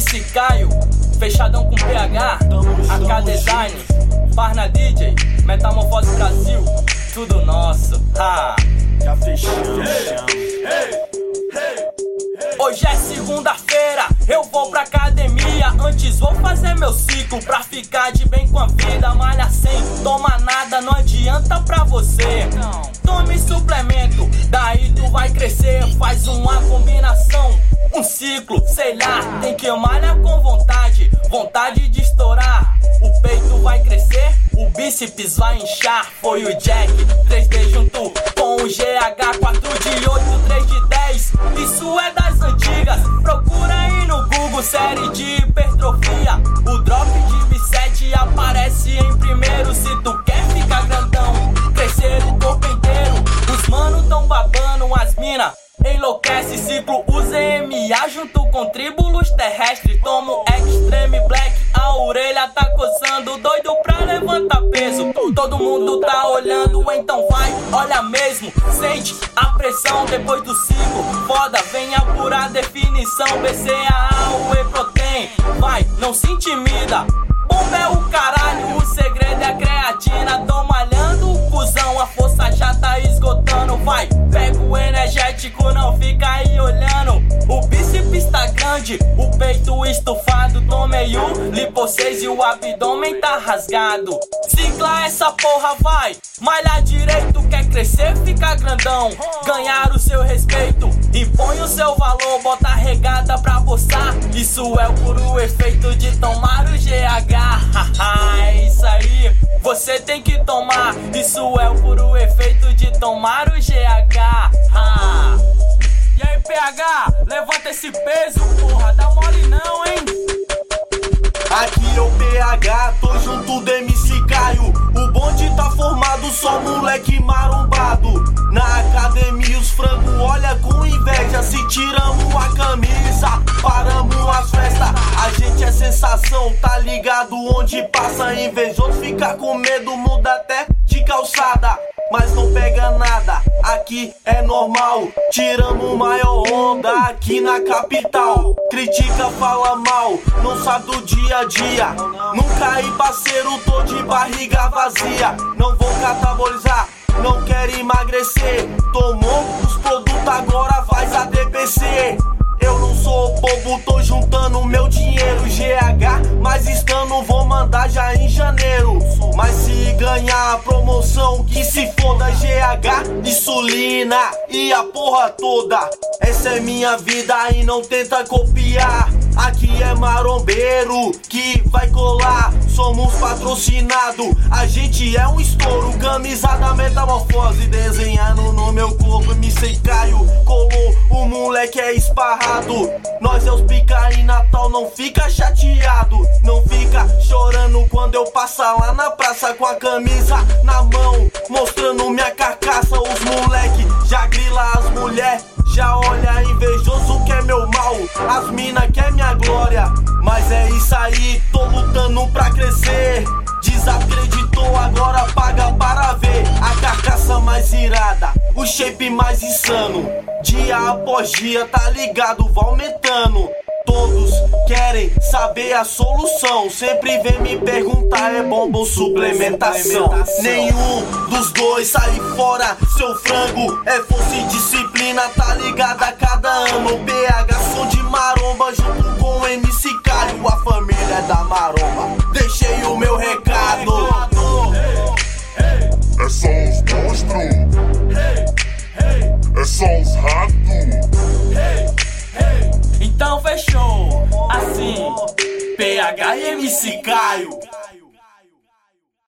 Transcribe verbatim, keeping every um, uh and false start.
M C Caio, fechadão com P H, A K Design, Parna D J, Metamorfose Brasil, tudo nosso, ha! Já fechamos. Hoje é segunda-feira, eu vou pra academia. Antes vou fazer meu ciclo pra ficar de bem com a vida. Malha sem, toma nada, não adianta pra você. Tome suplemento, daí tu vai crescer. Faz uma combinação, um ciclo, sei lá. Tem que malhar com vontade, vontade de estourar. O peito vai crescer, o bíceps vai inchar. Foi o Jack, três D junto com o G H, quatro de oito, três de dez. Isso é das antigas, procura aí no Google, série de hipertrofia. O drop de bicep aparece em primeiro. Se tu quer ficar grandão, crescer o corpo inteiro. Os mano tão babando, as mina enlouquece. Ciclo U Z M A junto com tríbulos terrestres. Tomo Extreme Black, a orelha tá coçando. Doido pra levantar peso, todo mundo tá olhando, então vai, olha mesmo. Sente a pressão depois do ciclo, foda, vem apurar a definição. B C A A, o Whey Protein, vai, não se intimida. Bomba é o caralho, o segredo é a creatina. Tô malhando o cuzão, a força já tá esgotando. Vai, pega o energético, não fica aí olhando. O bíceps tá grande, o peito estufado. Tomei um lipo seis e o abdômen tá rasgado. Cicla essa porra, vai, malha direito. Quer crescer, fica grandão, ganhar o seu respeito. Impõe o seu valor, bota a regada pra boçar. Isso é o puro efeito de tomar o G H. É isso aí, você tem que tomar. Isso é o puro efeito de tomar o G H. Ah. E aí, P H, levanta esse peso, porra, dá mole não, hein? Aqui é o P H, tô junto do M C Caio. O bonde tá formado, só moleque marombado. Na academia os frangos olha com inveja. Se tiramos a camisa, paramos as festas. A gente é sensação, tá ligado? Onde passa invejoso fica com medo, muda até de calçada. Mas não pega nada, aqui é normal. Tiramos maior onda aqui na capital. Critica, fala mal, não sabe do dia a dia. Nunca aí parceiro, tô de barriga vazia. Não vou catabolizar, não quero emagrecer. Tomou os produtos, agora faz a D P C. Eu não sou bobo, tô juntando meu dinheiro. G H, mas estando vou mandar já em janeiro. Mas se ganhar a promoção, que se foda. G H, insulina e a porra toda. Essa é minha vida e não tenta copiar. Aqui é marombeiro que vai colar. Somos patrocinados, a gente é um estouro. Camisa da Metamorfose desenhando no meu corpo. M C Caio colou, o moleque é esparrado. Nós é os pica em Natal, não fica chateado. Não fica chorando quando eu passar lá na praça com a camisa na mão, mostrando minha carcaça. Os moleque já grila as mulher, já olha invejoso que é meu mal. As mina quer minha glória, mas é isso aí, tô lutando pra crescer. Desacreditou, agora paga para ver a carcaça mais irada, o shape mais insano. Dia após dia, tá ligado, vai aumentando. Todos querem saber a solução, sempre vem me perguntar, é bomba ou suplementação? Nenhum dos dois sai fora, seu frango é força e disciplina, tá ligado a cada ano. P H, som de maromba junto com o M C Caio, a família é da maromba. Deixei o meu recado. É só os monstros, é só os ratos. Então fechou, assim, P H e M C Caio.